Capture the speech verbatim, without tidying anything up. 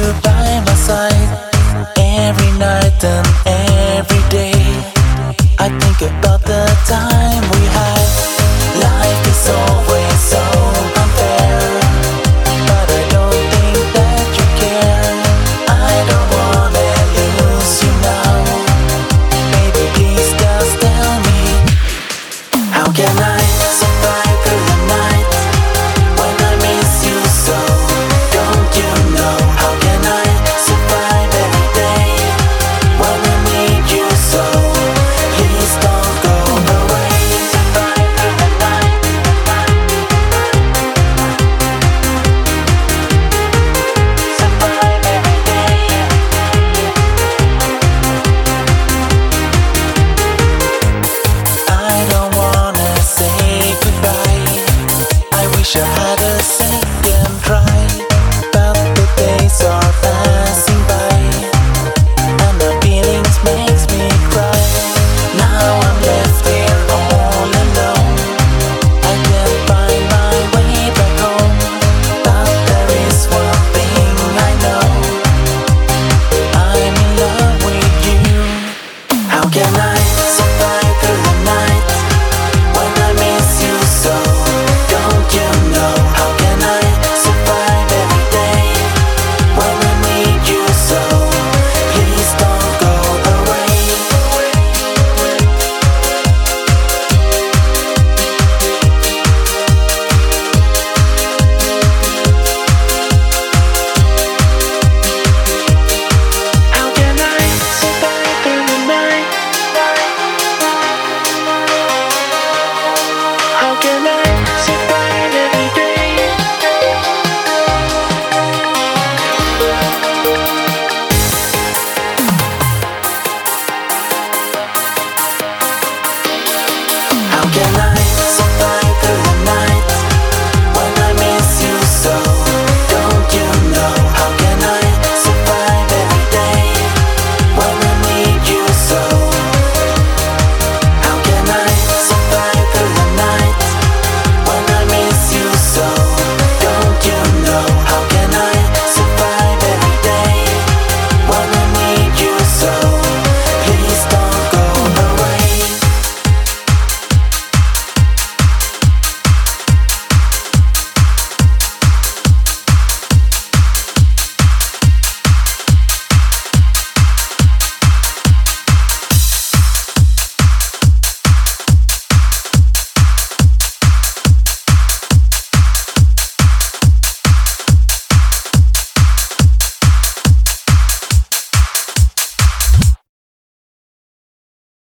you by my side every night and every day. I think about the time we had. Life is always so unfair, but I don't think that you care. I don't wanna lose you now. Baby, please just tell me, how can I survive through the night when I miss you so? Don't you know? How can I survive every day when I need you so? Please don't go away. Survive through the night. Survive every day. I don't wanna say goodbye. I wish I had a second try.